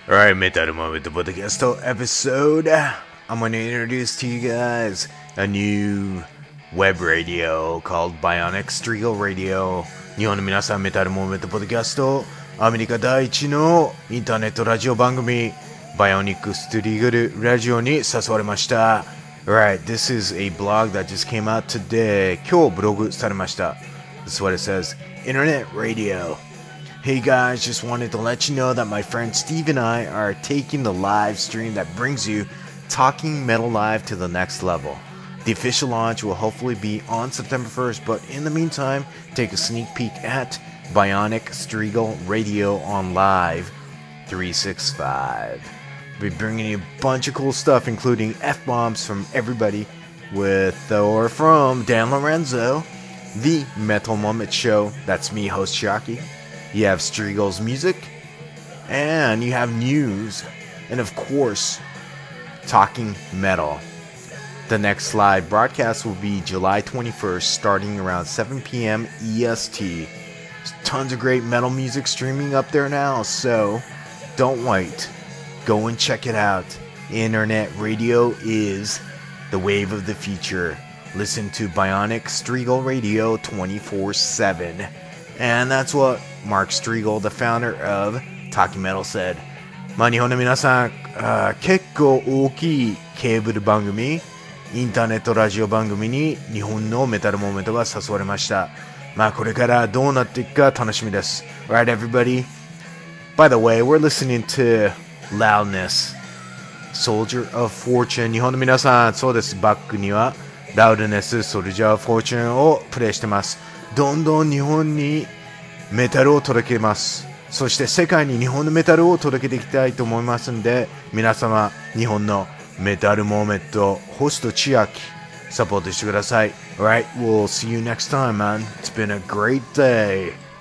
Alright, Metal Moment Podcast episode. I'm going to introduce to you guys a new web radio called Bionic Strigal Radio. 日本の皆さん、メタルモーメントポッドキャスト、アメリカ第一のインターネットラジオ番組、バイオニックストリーグルラジオに誘われました。Alright, this is a blog that just came out today. 今日ブログされました。This is what it says. Internet Radio.Hey guys, just wanted to let you know that my friend Steve and I are taking the live stream that brings you Talking Metal Live to the next level. The official launch will hopefully be on September 1st, but in the meantime, take a sneak peek at Bionic Strigal Radio on Live 365. We'll be bringing you a bunch of cool stuff, including F-bombs from everybody from Dan Lorenzo, The Metal Moment Show, that's me, host Chiaki.You have Strigal's music, and you have news, and of course, Talking Metal. The next live broadcast will be July 21st, starting around 7 p.m. EST. There's tons of great metal music streaming up there now, so don't wait. Go and check it out. Internet radio is the wave of the future. Listen to Bionic Strigal Radio 24/7.And that's what Mark Strigal, the founder of Talking Metal, said. 日本の皆さん、結構大きいケーブル番組、インターネットラジオ番組に日本のメタルモーメントが誘われました。これからどうなっていくか楽しみです。Right, everybody? By the way, we're listening to Loudness, Soldier of Fortune. 日本の皆さん、そうです。バックには Loudness, Soldier of Fortune をプレイしてます。どんどん日本にメタルを届けます。そして世界に日本のメタルを届けていきたいと思いますので、皆様日本のメタルモーメントホスト千秋サポートしてください。Alright, we'll see you next time, man. It's been a great day.